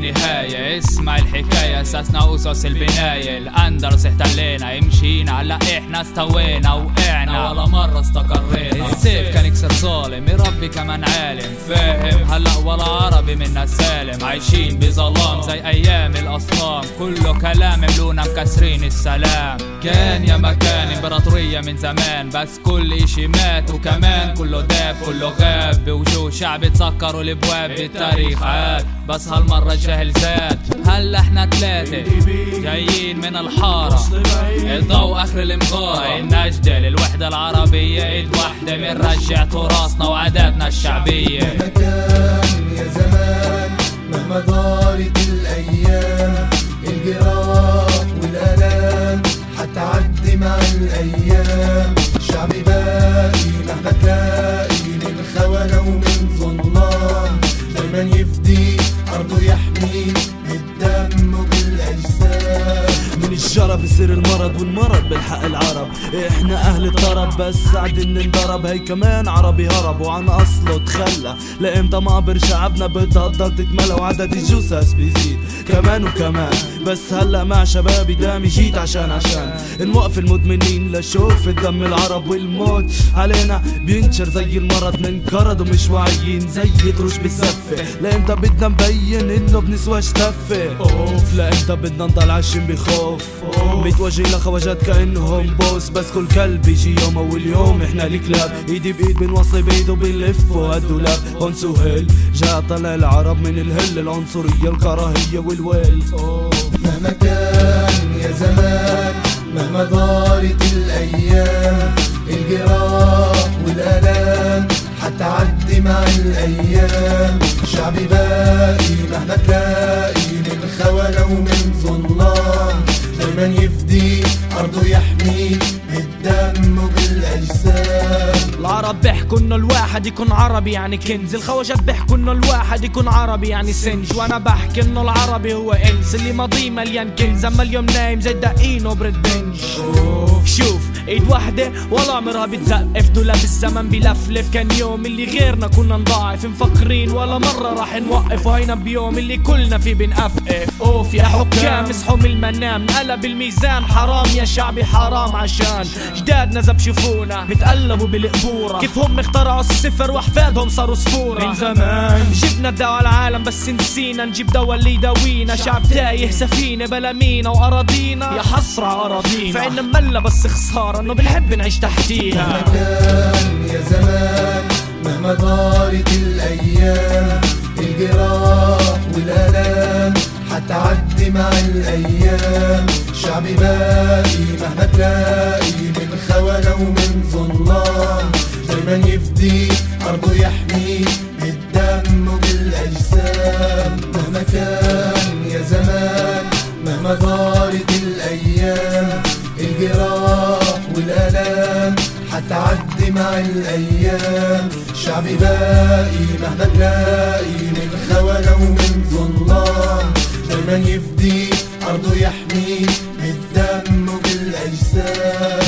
النهاية. اسمع الحكاية، اساسنا اسس البناية. الاندلس احتلينا، يمشينا على احنا استوينا، وقعنا ولا مرة استقرينا. السيف كان يكسر ظالم، يربي كمان عالم فاهم. هلا ولا عربي منا سالم، عايشين بظلام زي ايام الاصنام. كله كلام ملونا مكسرين السلام. كان يا مكان امبراطورية من زمان، بس كل اشي مات وكمان كله داب كله غاب. بوجوه شعب تسكروا الابواب بالتاريخ عاد، بس هالمرة الجهل زاد. هلا احنا ثلاثة جايين من الحارة، الضوء اخر المغارة. النجدة للوحدة العربية، ايد واحدة بنرجع تراثنا وعاداتنا الشعبية. مكان يا زمان مهما دارت الايام، الجراح والالام حتعدي مع الايام. شعبي باقي مهما تلاقي من خونة ومن ظلام، دايما يفدي ارضه يحمي بالدم وبالاجسام. من الشرب يصير المرض، والمرض بالحق العرب. احنا اهل الطرب بس قاعدين ننضرب. هي كمان عربي هرب وعن اصله تخلى. لامتى مقابر شعبنا بتقدر تتملى، وعدد الجثث بيزيد كمان وكمان. بس هلا مع شبابي دامي جيت عشان نوقف المدمنين لشوف الدم العرب. والموت علينا بينشر زي المرض، ننقرض ومش واعيين زي طروش بالزفة. لامتى بدنا نبين انه بنسواش تفة؟ اوف لامتى بدنا نضل عايشين بخوف؟ بيتوجه لخواجات كأنهم بوس، بس كل كلب يجي يوم اول يوم. احنا الكلاب ايدي بايد بنوصي بايد وبنلفوا هالدولاب. انس وهل جاء طلع العرب من الهل، العنصرية الكراهية والويل. مهما كان يا زمان مهما دارت الايام، الجراح والالام حتعدي مع الايام. شعبي باقي مهما تلاقي من خونة ومن ظلام، دايما يفدي ارضه يحمي بالدم وبالاجسام. العرب بيحكوا انه الواحد يكون عربي يعني كنز، الخواجات بيحكوا انه الواحد يكون عربي يعني سنج. وانا بحكي انه العربي هو انس اللي ماضيه مليان كنز، اما اليوم نايم زي الدقين وبرد بنج. شوف ايد واحدة ولا عمرها بتزقف، دولاب الزمن بلفلف. كان يوم اللي غيرنا كنا نضاعف، مفكرين ولا مرة راح نوقف. وهينا بيوم اللي كلنا فيه بنقفقف. اوف يا حكام اصحوا من المنام، قلب الميزان حرام يا شعبي حرام. عشان جدادنا زب شوفونا بتقلبوا بالقبورة، كيف هم اخترعوا الصفر واحفادهم صاروا صفورة. من زمان جبنا الدواء على العالم بس نسينا نجيب دواء اللي يداوينا. شعب تايه سفينة بلا مينا، وأراضينا يا حسرة أراضينا. فإن ملا بس خسارة انه بنحب نعيش تحتيها. مهما كان يا زمان مهما دارت الايام، الجراح والالام حتعدي مع الايام. شعبي باقي مهما تلاقي من خونة ومن ظلام، دايما يفدي ارضه يحمي بالدم وبالاجسام. مهما كان يا زمان مهما دارت الايام، الجراح والالام حتعدي مع الايام. شعبي باقي مهما تلاقي من خونة ومن ظلام، دايما يفدي ارضه يحمي بالدم وبالاجسام.